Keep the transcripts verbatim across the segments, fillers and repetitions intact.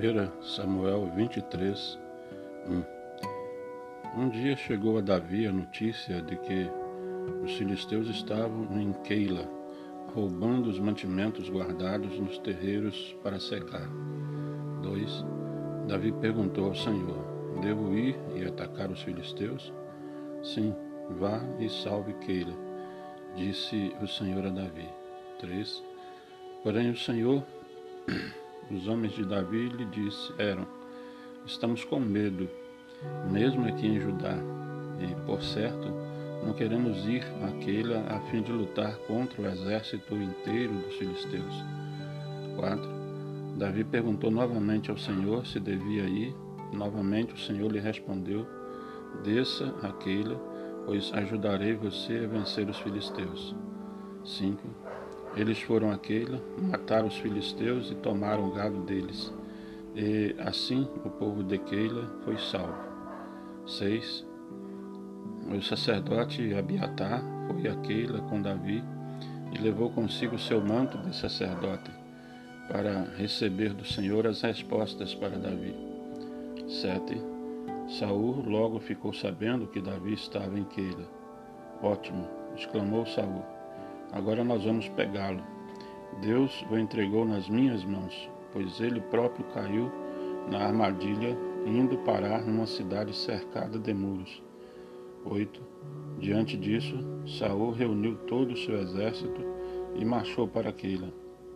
primeiro Samuel vinte e três, um. Um dia chegou a Davi a notícia de que os filisteus estavam em Keila, roubando os mantimentos guardados nos terreiros para secar. dois. Davi perguntou ao Senhor: devo ir e atacar os filisteus? Sim, vá e salve Keila, disse o Senhor a Davi. três. Porém o Senhor, os homens de Davi lhe disseram: estamos com medo, mesmo aqui em Judá, e, por certo, não queremos ir a Keila a fim de lutar contra o exército inteiro dos filisteus. quatro. Davi perguntou novamente ao Senhor se devia ir, e novamente o Senhor lhe respondeu: desça a Keila, pois ajudarei você a vencer os filisteus. cinco. Eles foram a Keila, mataram os filisteus e tomaram o gado deles. E assim o povo de Keila foi salvo. seis. O sacerdote Abiatar foi a Keila com Davi e levou consigo seu manto de sacerdote para receber do Senhor as respostas para Davi. sete. Saul logo ficou sabendo que Davi estava em Keila. Ótimo, exclamou Saul. Agora nós vamos pegá-lo. Deus o entregou nas minhas mãos, pois ele próprio caiu na armadilha, indo parar numa cidade cercada de muros. oito. Diante disso, Saul reuniu todo o seu exército e marchou para Keila,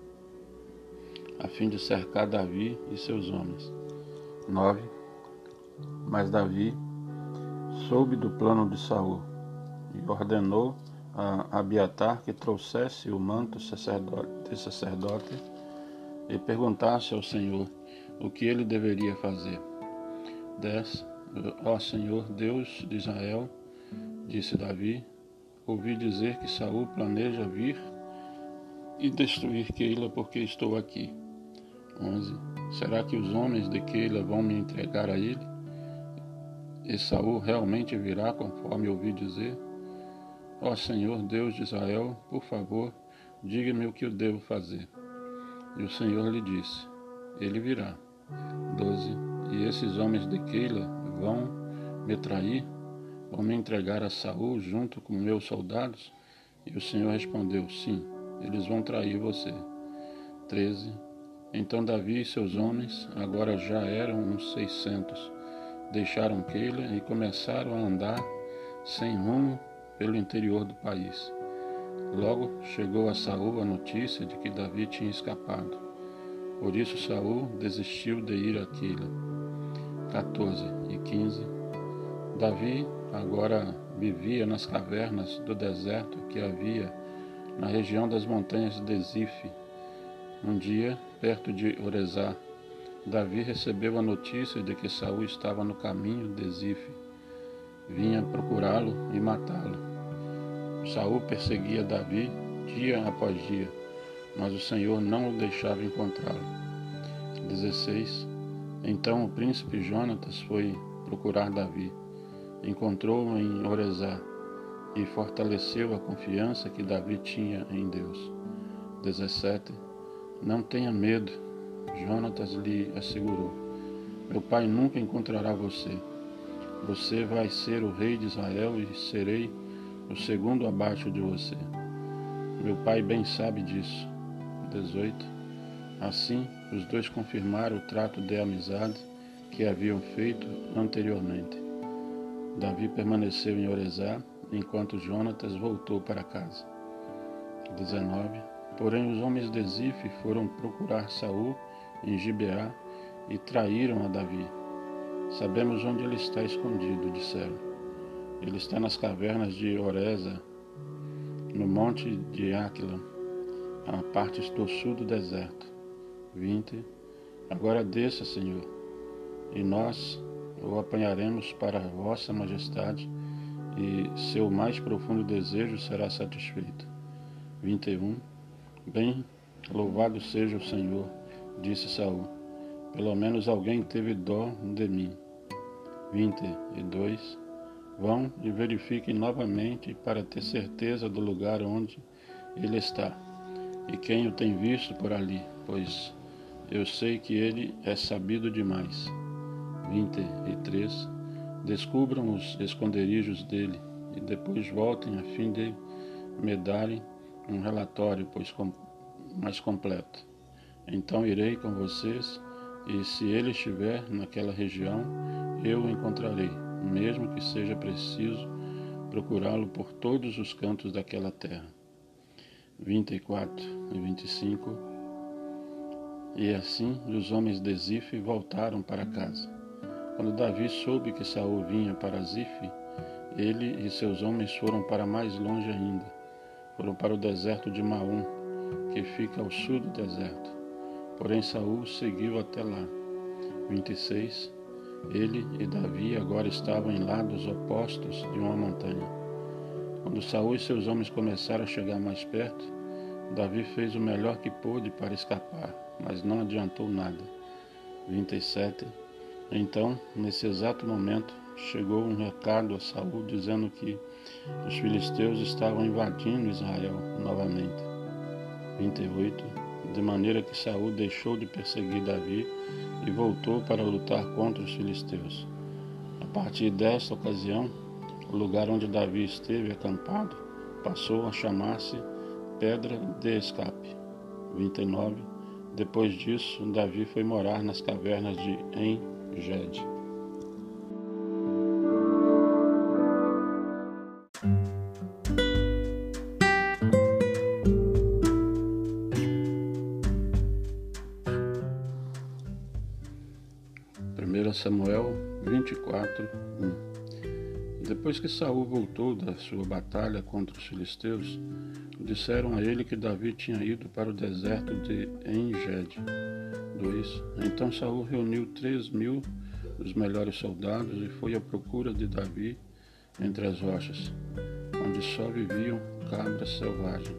a fim de cercar Davi e seus homens. nove. Mas Davi soube do plano de Saul e ordenou a Abiatar que trouxesse o manto de sacerdote e perguntasse ao Senhor o que ele deveria fazer. dez. Ó Senhor, Deus de Israel, disse Davi, ouvi dizer que Saul planeja vir e destruir Keila porque estou aqui. onze. Será que os homens de Keila vão me entregar a ele? E Saul realmente virá conforme ouvi dizer? Ó Senhor, Deus de Israel, por favor, diga-me o que eu devo fazer. E o Senhor lhe disse: ele virá. doze. E esses homens de Keila vão me trair? Vão me entregar a Saul junto com meus soldados? E o Senhor respondeu: sim, eles vão trair você. treze. Então Davi e seus homens, agora já eram uns seiscentos, deixaram Keila e começaram a andar sem rumo pelo interior do país. Logo chegou a Saul a notícia de que Davi tinha escapado. Por isso Saul desistiu de ir a Keila. quatorze e quinze. Davi agora vivia nas cavernas do deserto que havia na região das montanhas de Zife. Um dia, perto de Orezá, Davi recebeu a notícia de que Saul estava no caminho de Zife. Vinha procurá-lo e matá-lo. Saul perseguia Davi dia após dia, mas o Senhor não o deixava encontrá-lo. dezesseis. Então o príncipe Jonatas foi procurar Davi, encontrou-o em Orezá e fortaleceu a confiança que Davi tinha em Deus. dezessete. Não tenha medo, Jonatas lhe assegurou. Meu pai nunca encontrará você. Você vai ser o rei de Israel e serei o segundo abaixo de você. Meu pai bem sabe disso. dezoito. Assim, os dois confirmaram o trato de amizade que haviam feito anteriormente. Davi permaneceu em Orezá, enquanto Jonatas voltou para casa. dezenove. Porém, os homens de Zife foram procurar Saul em Gibeá e traíram a Davi. Sabemos onde ele está escondido, disseram. Ele está nas cavernas de Oreza, no monte de Áquila, a parte do sul do deserto. vinte. Agora desça, Senhor, e nós o apanharemos para a vossa majestade, e seu mais profundo desejo será satisfeito. vinte e um. Bem, louvado seja o Senhor, disse Saul. Pelo menos alguém teve dó de mim. vinte e dois. Vão e verifiquem novamente para ter certeza do lugar onde ele está e quem o tem visto por ali, pois eu sei que ele é sabido demais. vinte e três. Descubram os esconderijos dele e depois voltem a fim de me darem um relatório pois com, mais completo. Então irei com vocês e se ele estiver naquela região, eu o encontrarei, mesmo que seja preciso procurá-lo por todos os cantos daquela terra. vinte e quatro e vinte e cinco. E assim os homens de Zif voltaram para casa. Quando Davi soube que Saul vinha para Zif, ele e seus homens foram para mais longe ainda. Foram para o deserto de Maom, que fica ao sul do deserto. Porém Saul seguiu até lá. vinte e seis. Ele e Davi agora estavam em lados opostos de uma montanha. Quando Saul e seus homens começaram a chegar mais perto, Davi fez o melhor que pôde para escapar, mas não adiantou nada. vinte e sete. Então, nesse exato momento, chegou um recado a Saul dizendo que os filisteus estavam invadindo Israel novamente. vinte e oito. De maneira que Saul deixou de perseguir Davi e voltou para lutar contra os filisteus. A partir desta ocasião, o lugar onde Davi esteve acampado passou a chamar-se Pedra de Escape. vinte e nove. Depois disso, Davi foi morar nas cavernas de En-Gede. primeiro Samuel vinte e quatro, um. Depois que Saul voltou da sua batalha contra os filisteus, disseram a ele que Davi tinha ido para o deserto de En-Gede. dois. Então Saul reuniu três mil dos melhores soldados e foi à procura de Davi entre as rochas, onde só viviam cabras selvagens.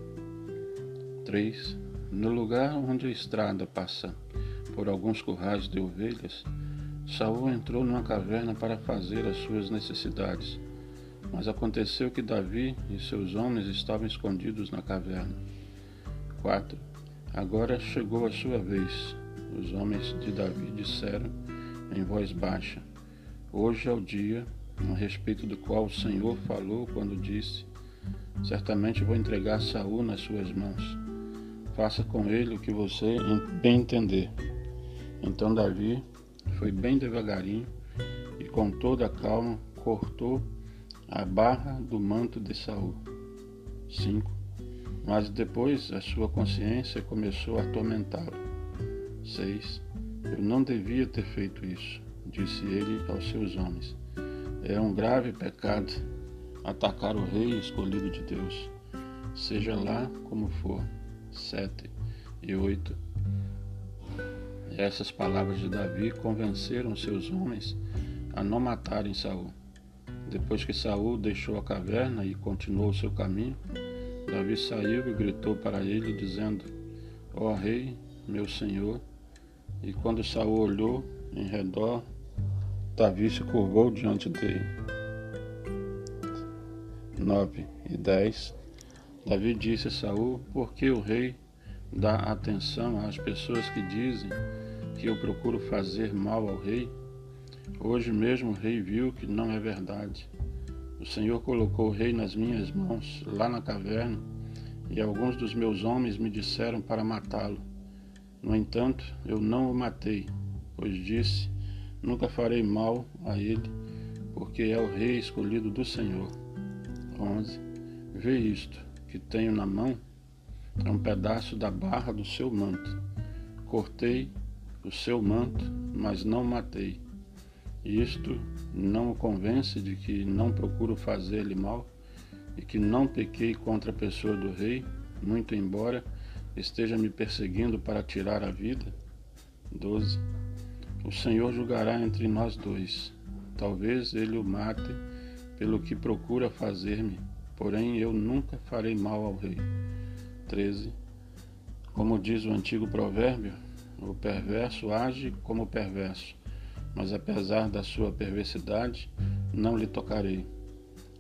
três. No lugar onde a estrada passa por alguns currais de ovelhas, Saul entrou numa caverna para fazer as suas necessidades, mas aconteceu que Davi e seus homens estavam escondidos na caverna. quatro. Agora chegou a sua vez. Os homens de Davi disseram em voz baixa: hoje é o dia a respeito do qual o Senhor falou quando disse: certamente vou entregar Saul nas suas mãos. Faça com ele o que você bem entender. Então Davi foi bem devagarinho e com toda a calma cortou a barra do manto de Saul. cinco. Mas depois a sua consciência começou a atormentá-lo. seis. Eu não devia ter feito isso, disse ele aos seus homens. É um grave pecado atacar o rei escolhido de Deus, seja lá como for. sete e oito. Essas palavras de Davi convenceram seus homens a não matarem Saul. Depois que Saul deixou a caverna e continuou seu caminho, Davi saiu e gritou para ele, dizendo: ó rei, meu senhor. E quando Saul olhou em redor, Davi se curvou diante dele. nove e dez. Davi disse a Saul: por que o rei dá atenção às pessoas que dizem que eu procuro fazer mal ao rei? Hoje mesmo o rei viu que não é verdade. O Senhor colocou o rei nas minhas mãos, lá na caverna, e alguns dos meus homens me disseram para matá-lo. No entanto, eu não o matei, pois disse: nunca farei mal a ele, porque é o rei escolhido do Senhor. onze. Vê isto que tenho na mão, é um pedaço da barra do seu manto. Cortei o seu manto, mas não matei. Isto não o convence de que não procuro fazer-lhe mal e que não pequei contra a pessoa do rei, muito embora esteja me perseguindo para tirar a vida? doze. O Senhor julgará entre nós dois. Talvez ele o mate pelo que procura fazer-me, porém eu nunca farei mal ao rei. treze. Como diz o antigo provérbio, o perverso age como perverso, mas apesar da sua perversidade, não lhe tocarei.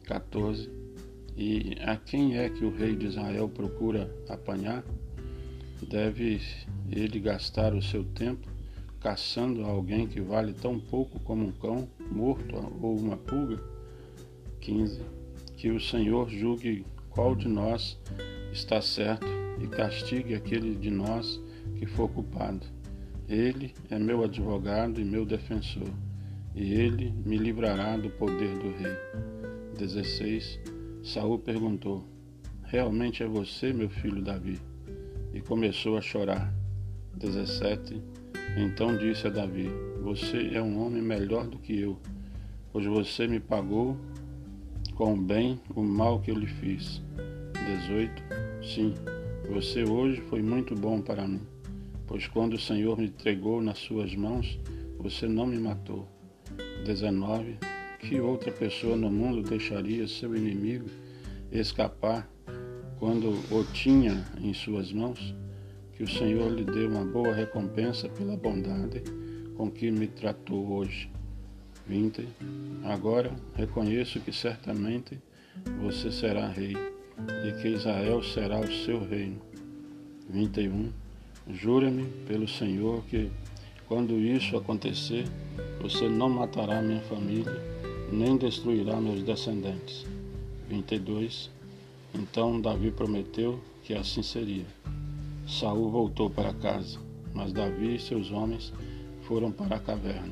quatorze. E a quem é que o rei de Israel procura apanhar? Deve ele gastar o seu tempo caçando alguém que vale tão pouco como um cão morto ou uma pulga? quinze. Que o Senhor julgue qual de nós está certo e castigue aquele de nós que for culpado. Ele é meu advogado e meu defensor, e ele me livrará do poder do rei. dezesseis. Saul perguntou: realmente é você, meu filho Davi? E começou a chorar. dezessete. Então disse a Davi: você é um homem melhor do que eu, pois você me pagou com o bem o mal que eu lhe fiz. dezoito. Sim, você hoje foi muito bom para mim, pois quando o Senhor me entregou nas suas mãos, você não me matou. dezenove. Que outra pessoa no mundo deixaria seu inimigo escapar quando o tinha em suas mãos? Que o Senhor lhe dê uma boa recompensa pela bondade com que me tratou hoje. vinte. Agora reconheço que certamente você será rei e que Israel será o seu reino. vinte e um. Jura-me pelo Senhor que, quando isso acontecer, você não matará minha família, nem destruirá meus descendentes. vinte e dois. Então Davi prometeu que assim seria. Saul voltou para casa, mas Davi e seus homens foram para a caverna.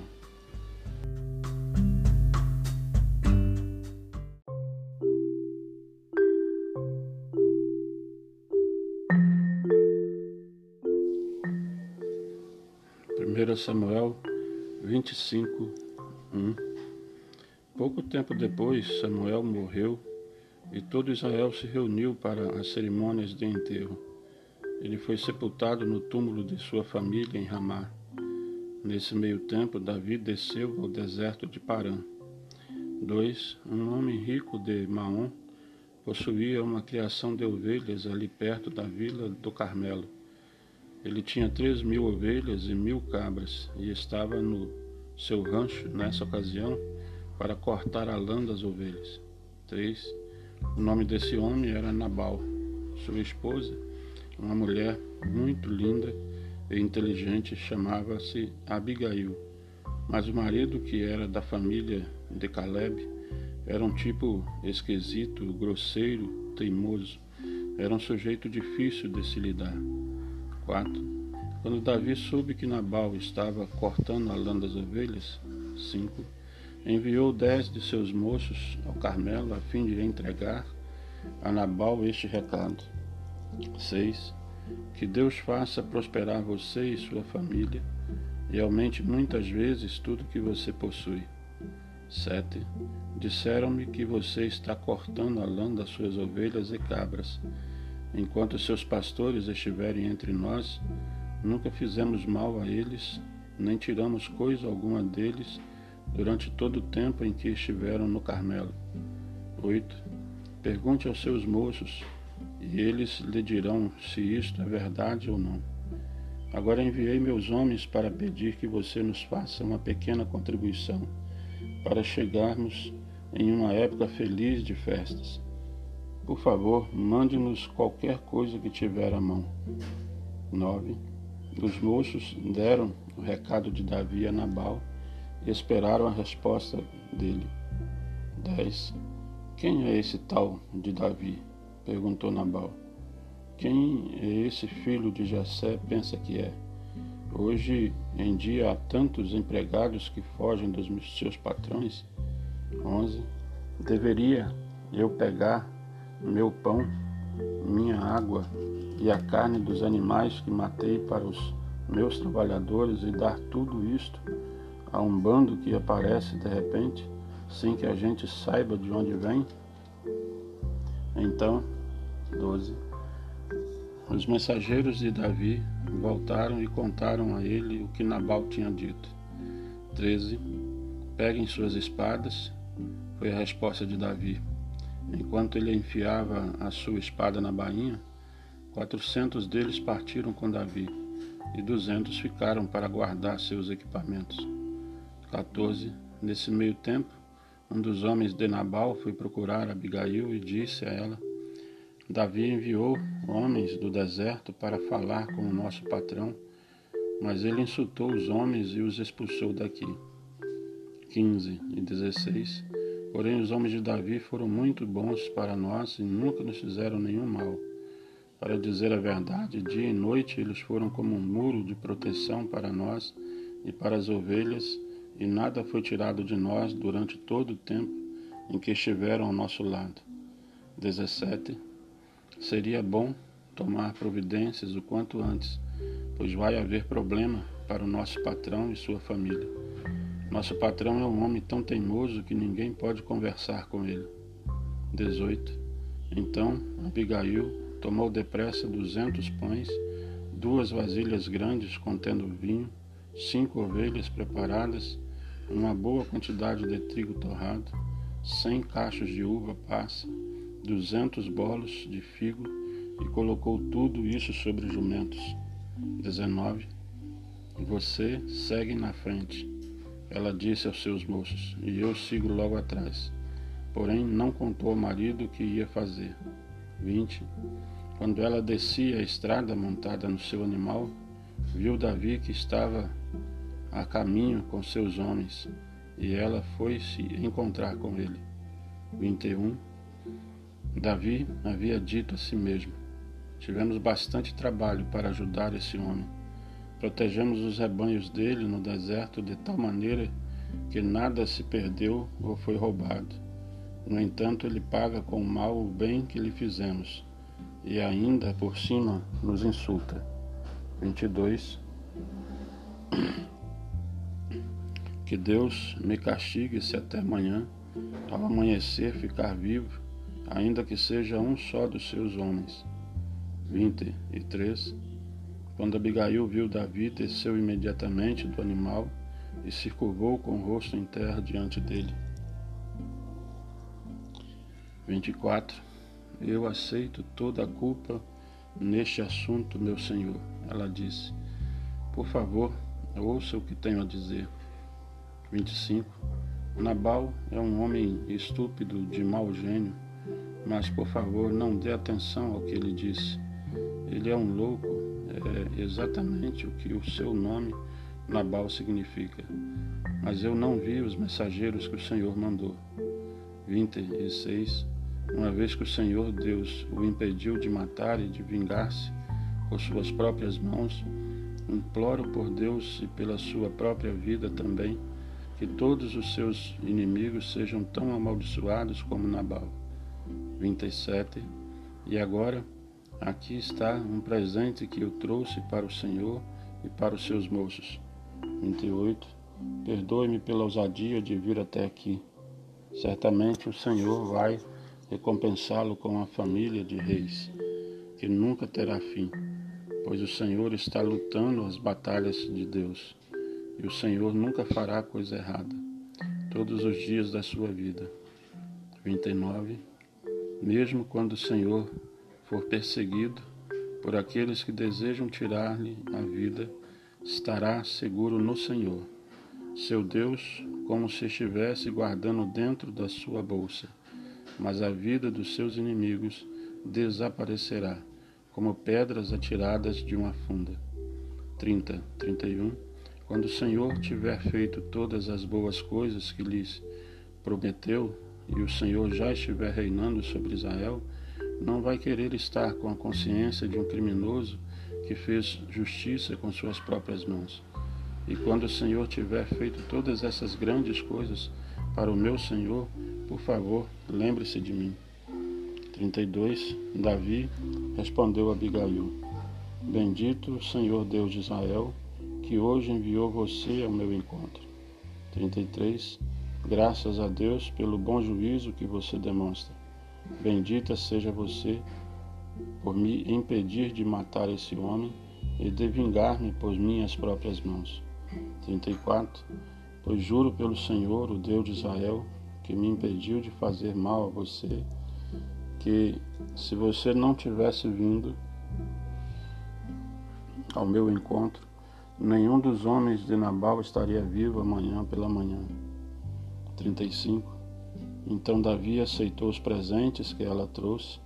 primeiro Samuel vinte e cinco, um. Pouco tempo depois, Samuel morreu e todo Israel se reuniu para as cerimônias de enterro. Ele foi sepultado no túmulo de sua família em Ramá. Nesse meio tempo, Davi desceu ao deserto de Parã. dois. Um homem rico de Maom possuía uma criação de ovelhas ali perto da vila do Carmelo. Ele tinha três mil ovelhas e mil cabras e estava no seu rancho nessa ocasião para cortar a lã das ovelhas. três. O nome desse homem era Nabal. Sua esposa, uma mulher muito linda e inteligente, chamava-se Abigail. Mas o marido, que era da família de Caleb, era um tipo esquisito, grosseiro, teimoso. Era um sujeito difícil de se lidar. quatro. Quando Davi soube que Nabal estava cortando a lã das ovelhas, cinco. Enviou dez de seus moços ao Carmelo a fim de entregar a Nabal este recado. seis. Que Deus faça prosperar você e sua família e aumente muitas vezes tudo que você possui. sete. Disseram-me que você está cortando a lã das suas ovelhas e cabras. Enquanto seus pastores estiverem entre nós, nunca fizemos mal a eles, nem tiramos coisa alguma deles durante todo o tempo em que estiveram no Carmelo. oito. Pergunte aos seus moços, e eles lhe dirão se isto é verdade ou não. Agora enviei meus homens para pedir que você nos faça uma pequena contribuição, para chegarmos em uma época feliz de festas. Por favor, mande-nos qualquer coisa que tiver à mão. nove. Os moços deram o recado de Davi a Nabal e esperaram a resposta dele. dez. Quem é esse tal de Davi? Perguntou Nabal. Quem é esse filho de Jessé pensa que é? Hoje em dia há tantos empregados que fogem dos seus patrões. onze. Deveria eu pegar meu pão, minha água e a carne dos animais que matei para os meus trabalhadores e dar tudo isto a um bando que aparece de repente, sem que a gente saiba de onde vem? Então, doze. Os mensageiros de Davi voltaram e contaram a ele o que Nabal tinha dito. treze. Peguem suas espadas, foi a resposta de Davi. Enquanto ele enfiava a sua espada na bainha, quatrocentos deles partiram com Davi e duzentos ficaram para guardar seus equipamentos. quatorze. Nesse meio tempo, um dos homens de Nabal foi procurar Abigail e disse a ela: Davi enviou homens do deserto para falar com o nosso patrão, mas ele insultou os homens e os expulsou daqui. quinze e dezesseis. Porém os homens de Davi foram muito bons para nós e nunca nos fizeram nenhum mal. Para dizer a verdade, dia e noite eles foram como um muro de proteção para nós e para as ovelhas, e nada foi tirado de nós durante todo o tempo em que estiveram ao nosso lado. dezessete. Seria bom tomar providências o quanto antes, pois vai haver problema para o nosso patrão e sua família. Nosso patrão é um homem tão teimoso que ninguém pode conversar com ele. dezoito. Então Abigail tomou depressa duzentos pães, duas vasilhas grandes contendo vinho, cinco ovelhas preparadas, uma boa quantidade de trigo torrado, cem cachos de uva passa, duzentos bolos de figo, e colocou tudo isso sobre jumentos. dezenove. Você segue na frente, ela disse aos seus moços, e eu sigo logo atrás. Porém não contou ao marido o que ia fazer. vinte. Quando ela descia a estrada montada no seu animal, viu Davi que estava a caminho com seus homens, e ela foi se encontrar com ele. vinte e um. Davi havia dito a si mesmo: tivemos bastante trabalho para ajudar esse homem. Protegemos os rebanhos dele no deserto de tal maneira que nada se perdeu ou foi roubado. No entanto, ele paga com o mal o bem que lhe fizemos, e ainda por cima nos insulta. vinte e dois. Que Deus me castigue se até amanhã, ao amanhecer, ficar vivo, ainda que seja um só dos seus homens. vinte e três. Quando Abigail viu Davi, desceu imediatamente do animal e se curvou com o rosto em terra diante dele. vinte e quatro. Eu aceito toda a culpa neste assunto, meu senhor, ela disse. Por favor, ouça o que tenho a dizer. vinte e cinco. Nabal é um homem estúpido de mau gênio, mas por favor não dê atenção ao que ele disse. Ele é um louco, é exatamente o que o seu nome Nabal significa. Mas eu não vi os mensageiros que o Senhor mandou. vinte e seis. Uma vez que o Senhor Deus o impediu de matar e de vingar-se por suas próprias mãos, imploro por Deus e pela sua própria vida também, que todos os seus inimigos sejam tão amaldiçoados como Nabal. vinte e sete. E agora, aqui está um presente que eu trouxe para o Senhor e para os seus moços. vinte e oito. Perdoe-me pela ousadia de vir até aqui. Certamente o Senhor vai recompensá-lo com uma família de reis, que nunca terá fim, pois o Senhor está lutando as batalhas de Deus, e o Senhor nunca fará coisa errada, todos os dias da sua vida. vinte e nove. Mesmo quando o Senhor for perseguido por aqueles que desejam tirar-lhe a vida, estará seguro no Senhor, seu Deus, como se estivesse guardando dentro da sua bolsa. Mas a vida dos seus inimigos desaparecerá, como pedras atiradas de uma funda. trinta, trinta e um. Quando o Senhor tiver feito todas as boas coisas que lhes prometeu, e o Senhor já estiver reinando sobre Israel, não vai querer estar com a consciência de um criminoso que fez justiça com suas próprias mãos. E quando o Senhor tiver feito todas essas grandes coisas para o meu Senhor, por favor, lembre-se de mim. trinta e dois. Davi respondeu a Abigail: Bendito o Senhor Deus de Israel, que hoje enviou você ao meu encontro. trinta e três. Graças a Deus pelo bom juízo que você demonstra. Bendita seja você por me impedir de matar esse homem e de vingar-me por minhas próprias mãos. trinta e quatro. Pois juro pelo Senhor, o Deus de Israel, que me impediu de fazer mal a você, que se você não tivesse vindo ao meu encontro, nenhum dos homens de Nabal estaria vivo amanhã pela manhã. trinta e cinco. Então Davi aceitou os presentes que ela trouxe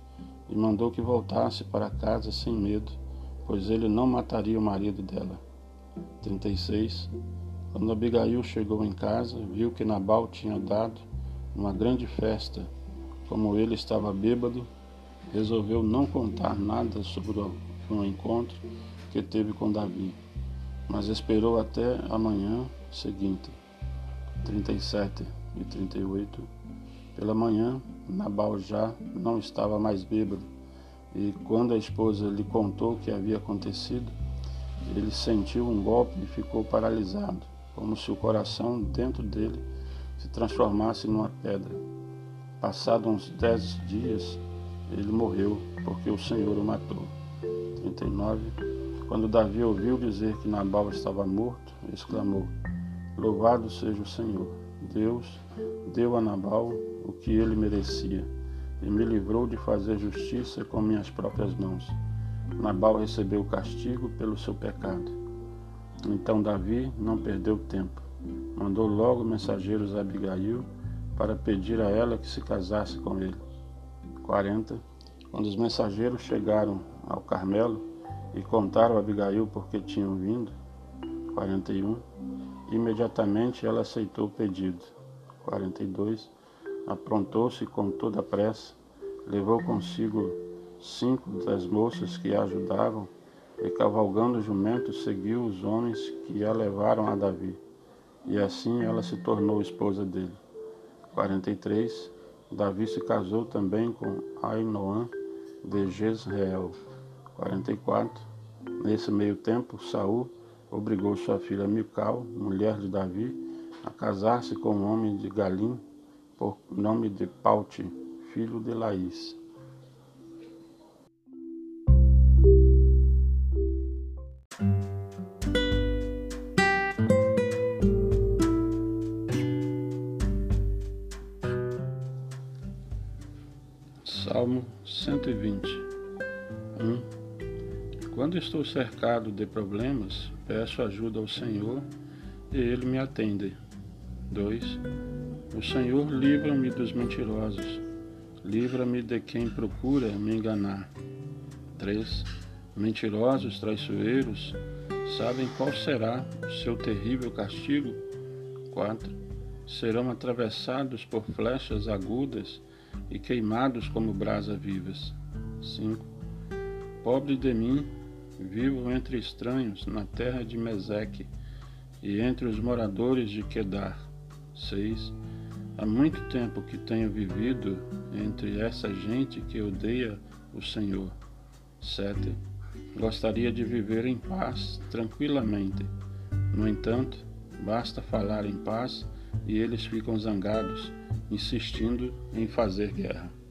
e mandou que voltasse para casa sem medo, pois ele não mataria o marido dela. trinta e seis. Quando Abigail chegou em casa, viu que Nabal tinha dado uma grande festa. Como ele estava bêbado, resolveu não contar nada sobre o encontro que teve com Davi, mas esperou até a manhã seguinte. trinta e sete e trinta e oito. Pela manhã, Nabal já não estava mais bêbado, e quando a esposa lhe contou o que havia acontecido, ele sentiu um golpe e ficou paralisado, como se o coração dentro dele se transformasse numa pedra. Passados uns dez dias, ele morreu, porque o Senhor o matou. trinta e nove. Quando Davi ouviu dizer que Nabal estava morto, exclamou: Louvado seja o Senhor! Deus deu a Nabal o que ele merecia, e me livrou de fazer justiça com minhas próprias mãos. Nabal recebeu o castigo pelo seu pecado. Então Davi não perdeu tempo. Mandou logo mensageiros a Abigail para pedir a ela que se casasse com ele. quarenta. Quando os mensageiros chegaram ao Carmelo e contaram a Abigail porque tinham vindo. quarenta e um. Imediatamente ela aceitou o pedido. quarenta e dois. Aprontou-se com toda a pressa, levou consigo cinco das moças que a ajudavam e, cavalgando o jumento, seguiu os homens que a levaram a Davi. E assim ela se tornou esposa dele. quarenta e três. Davi se casou também com Ainoã de Jezreel. quarenta e quatro. Nesse meio tempo, Saul obrigou sua filha Mical, mulher de Davi, a casar-se com um homem de Galim, por nome de Pauti, filho de Laís. Salmo cento e vinte. um. Quando estou cercado de problemas, peço ajuda ao Senhor e Ele me atende. dois. O Senhor livra-me dos mentirosos, livra-me de quem procura me enganar. três. Mentirosos, traiçoeiros, sabem qual será o seu terrível castigo? quatro. Serão atravessados por flechas agudas e queimados como brasas vivas. cinco. Pobre de mim, vivo entre estranhos na terra de Meseque e entre os moradores de Quedar. seis. Há muito tempo que tenho vivido entre essa gente que odeia o Senhor. sete. Gostaria de viver em paz, tranquilamente. No entanto, basta falar em paz e eles ficam zangados, insistindo em fazer guerra.